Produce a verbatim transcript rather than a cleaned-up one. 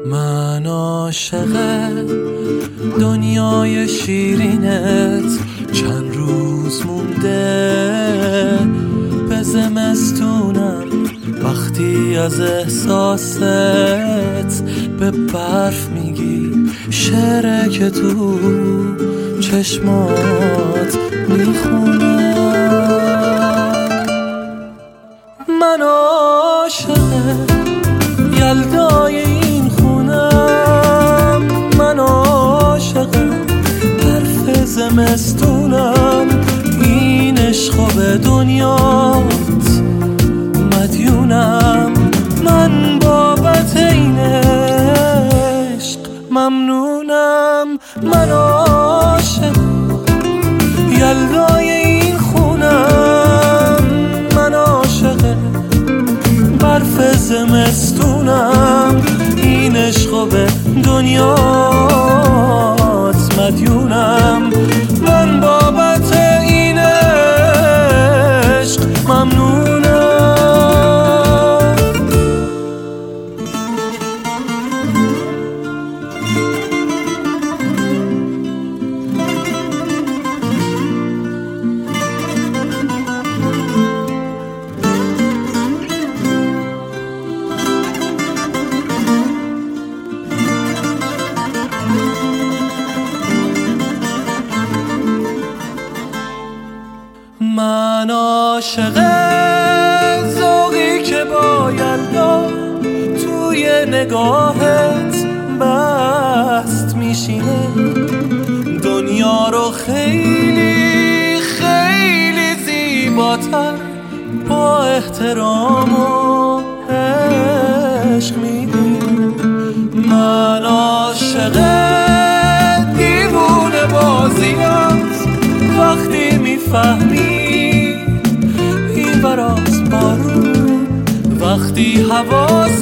من عاشق دنیای شیرینت، چند روز مونده به زمستونم. وقتی از احساست به برف میگی شعره که تو چشمات میخونه. من عاشق یلدای این خونم، من عاشق برف زمستونم. این عشق و به دنیات مدیونم، من بابت این عشق ممنونم. من عاشق یلدای این خونم، من عاشق برف زمستونم. این عشق و به دنیات مدیونم، من بابت این عشق ممنونم. من عاشق ذوقی که با یلدا توی نگاهت بست میشینه. دنیا رو خیلی خیلی زیباتر با احترام و عشق میبینی. من عاشق دیوونه بازیات، وقتی میفهمی این براز بارون، وقتی حواس